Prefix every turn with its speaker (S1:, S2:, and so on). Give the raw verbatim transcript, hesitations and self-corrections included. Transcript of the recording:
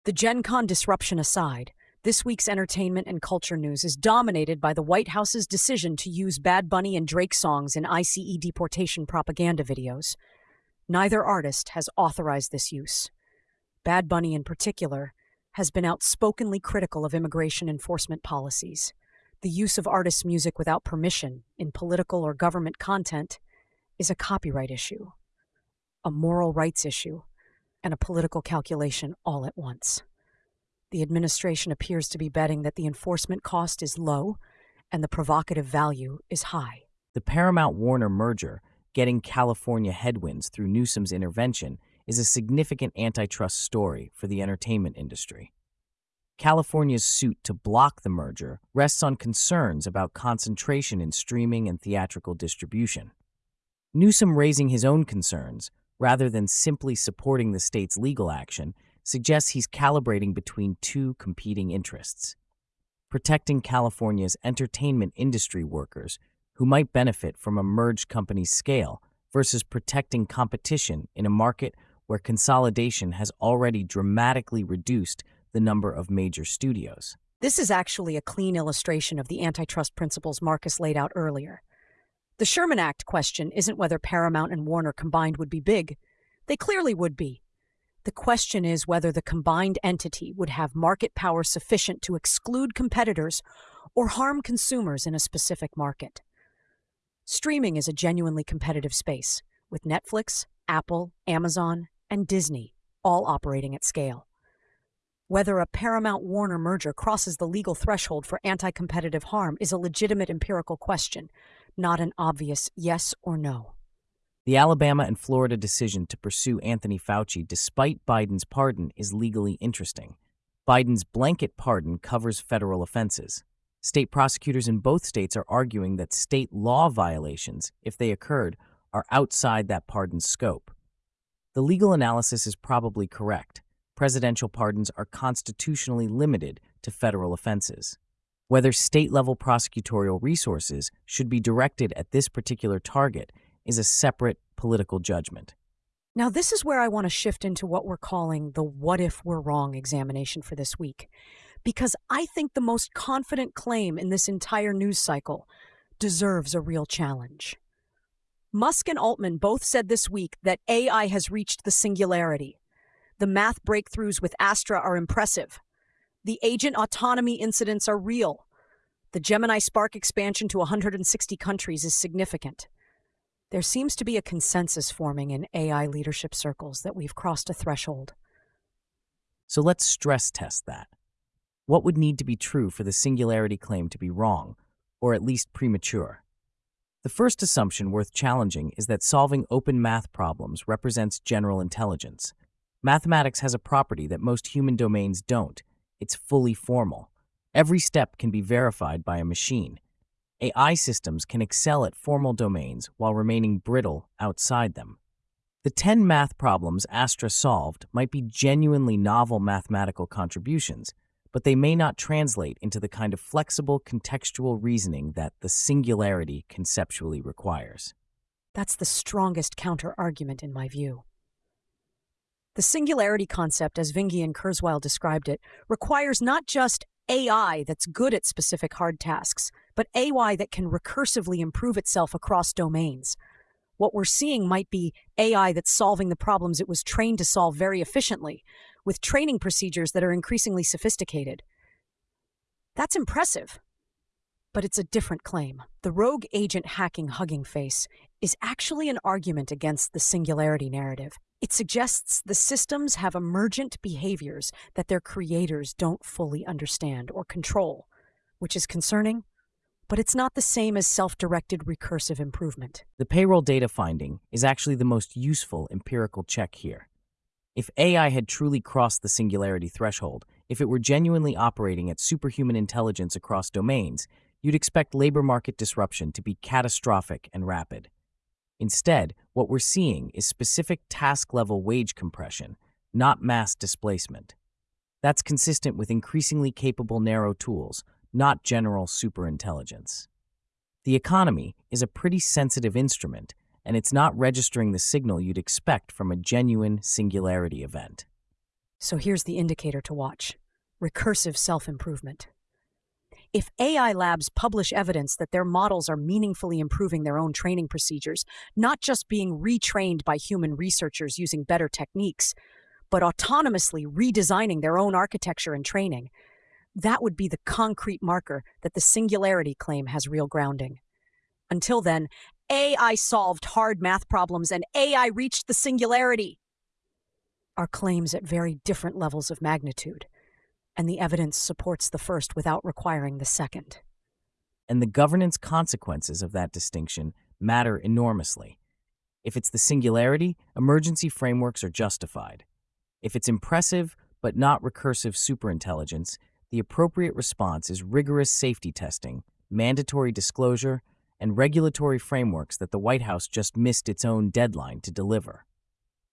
S1: The Gen Con disruption aside, this week's entertainment and culture news is dominated by the White House's decision to use Bad Bunny and Drake songs in ICE deportation propaganda videos. Neither artist has authorized this use. Bad Bunny, in particular, has been outspokenly critical of immigration enforcement policies. The use of artists' music without permission in political or government content is a copyright issue, a moral rights issue, and a political calculation all at once. The administration appears to be betting that the enforcement cost is low and the provocative value is high.
S2: The Paramount-Warner merger, getting California headwinds through Newsom's intervention, is a significant antitrust story for the entertainment industry. California's suit to block the merger rests on concerns about concentration in streaming and theatrical distribution. Newsom raising his own concerns, rather than simply supporting the state's legal action, suggests he's calibrating between two competing interests: protecting California's entertainment industry workers who might benefit from a merged company's scale versus protecting competition in a market where consolidation has already dramatically reduced the number of major studios.
S1: This is actually a clean illustration of the antitrust principles Marcus laid out earlier. The Sherman Act question isn't whether Paramount and Warner combined would be big. They clearly would be. The question is whether the combined entity would have market power sufficient to exclude competitors or harm consumers in a specific market. Streaming is a genuinely competitive space, with Netflix, Apple, Amazon, and Disney all operating at scale. Whether a Paramount-Warner merger crosses the legal threshold for anti-competitive harm is a legitimate empirical question, not an obvious yes or no.
S2: The Alabama and Florida decision to pursue Anthony Fauci despite Biden's pardon is legally interesting. Biden's blanket pardon covers federal offenses. State prosecutors in both states are arguing that state law violations, if they occurred, are outside that pardon's scope. The legal analysis is probably correct. Presidential pardons are constitutionally limited to federal offenses. Whether state-level prosecutorial resources should be directed at this particular target is a separate political judgment.
S1: Now, this is where I want to shift into what we're calling the what if we're wrong examination for this week, because I think the most confident claim in this entire news cycle deserves a real challenge. Musk and Altman both said this week that A I has reached the singularity. The math breakthroughs with Astra are impressive. The agent autonomy incidents are real. The Gemini Spark expansion to one hundred sixty countries is significant. There seems to be a consensus forming in A I leadership circles that we've crossed a threshold.
S2: So let's stress test that. What would need to be true for the singularity claim to be wrong, or at least premature? The first assumption worth challenging is that solving open math problems represents general intelligence. Mathematics has a property that most human domains don't. It's fully formal. Every step can be verified by a machine. A I systems can excel at formal domains while remaining brittle outside them. The ten math problems Astra solved might be genuinely novel mathematical contributions, but they may not translate into the kind of flexible contextual reasoning that the singularity conceptually requires.
S1: That's the strongest counter-argument in my view. The singularity concept, as Vinge and Kurzweil described it, requires not just A I that's good at specific hard tasks, but A I that can recursively improve itself across domains. What we're seeing might be A I that's solving the problems it was trained to solve very efficiently, with training procedures that are increasingly sophisticated. That's impressive, but it's a different claim. The rogue agent hacking Hugging Face is actually an argument against the singularity narrative. It suggests the systems have emergent behaviors that their creators don't fully understand or control, which is concerning, but it's not the same as self-directed recursive improvement.
S2: The payroll data finding is actually the most useful empirical check here. If A I had truly crossed the singularity threshold, if it were genuinely operating at superhuman intelligence across domains, you'd expect labor market disruption to be catastrophic and rapid. Instead, what we're seeing is specific task-level wage compression, not mass displacement. That's consistent with increasingly capable narrow tools, not general superintelligence. The economy is a pretty sensitive instrument, and it's not registering the signal you'd expect from a genuine singularity event.
S1: So here's the indicator to watch: recursive self-improvement. If A I labs publish evidence that their models are meaningfully improving their own training procedures, not just being retrained by human researchers using better techniques, but autonomously redesigning their own architecture and training, that would be the concrete marker that the singularity claim has real grounding. Until then, A I solved hard math problems and A I reached the singularity are claims at very different levels of magnitude, and the evidence supports the first without requiring the second.
S2: And the governance consequences of that distinction matter enormously. If it's the singularity, emergency frameworks are justified. If it's impressive but not recursive superintelligence, the appropriate response is rigorous safety testing, mandatory disclosure, and regulatory frameworks that the White House just missed its own deadline to deliver.